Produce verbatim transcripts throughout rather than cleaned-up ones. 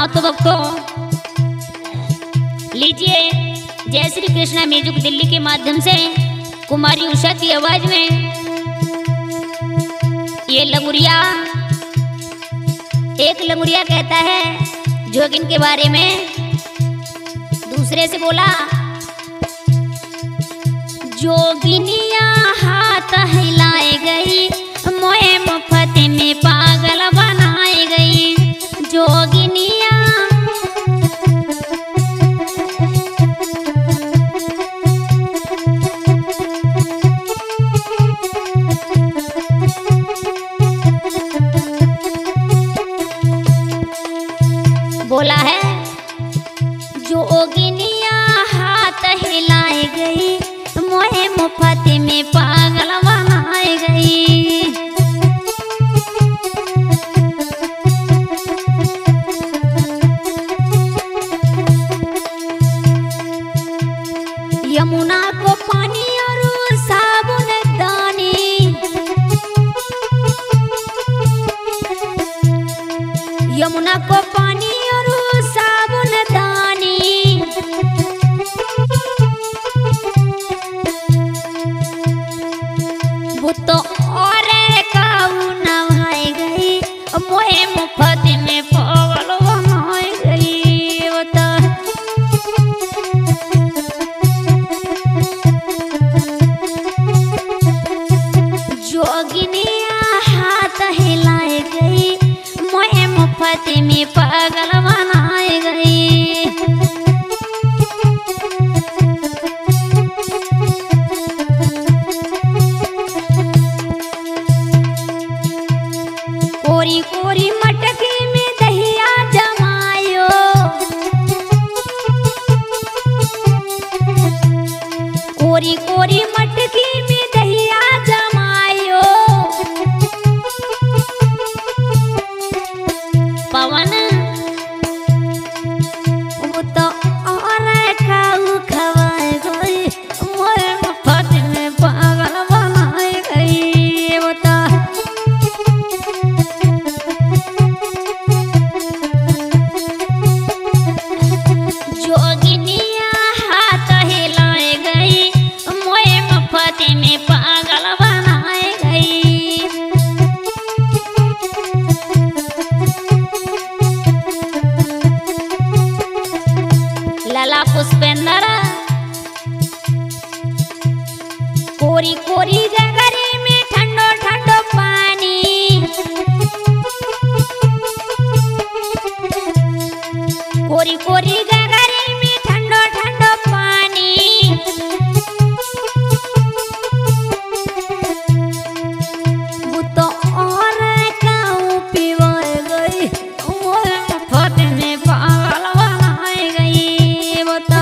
हाँ तो भक्तों लीजिए जय श्री कृष्णा म्यूजिक दिल्ली के माध्यम से कुमारी उषा की आवाज में ये लंगुरिया एक लंगुरिया कहता है जोगिन के बारे में, दूसरे से बोला जोगिनिया हाथ हिलाए गई मोए मुफ्त में पागल बनाए गई। जोगिनिया बोला है जोगिनिया हाथ हिलाए गई मोहे मुफ्त में पागल बनाए गई। यमुना को पानी और साबुन दानी, यमुना को पानी और साबुन दानी, वो तो और काऊ नहाए गई मोहे मुफ्त में पागल बनाए गई। वो तो जोगिनिया हाथ हिलाए गई मोहे मुफ्त में पागल बनाए गई। कोरी कोरी मटकी में दहिया जमायो, कोरी कोरी मटकी में दहिया जमायो। पवन वो तो और खाऊ खवाए गई मोरे मुफ्त में पागल बनाए गई। वो तो जोगिनिया हाथ हिलाए गई मोरे मुफ्त में पागल बनाए गई। लाला पुष्पेंद्र कोरी कोरी गगरी में ठंडो ठंडो पानी, कोरी कोरी गगरी में ठंडो ठंडो पानी। वो तो और काऊ पीवाए गई मोरे मुफ्त में पागल बनाए गई। वो तो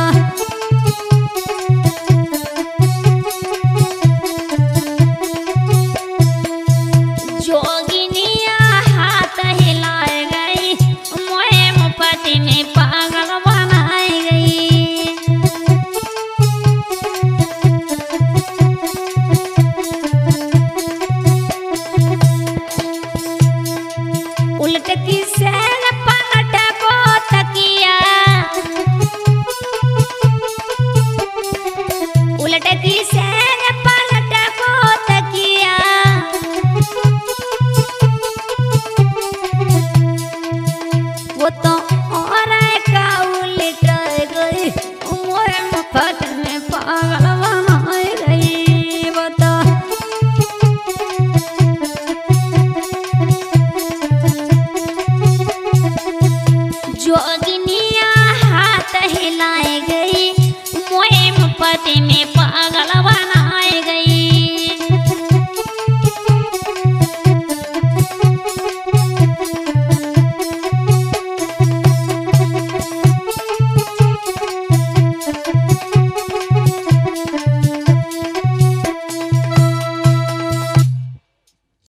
जोगिनिया हाथ हिलाए गई मोहे मुफ्त में पागल बनाए गई। उल्ट की सैन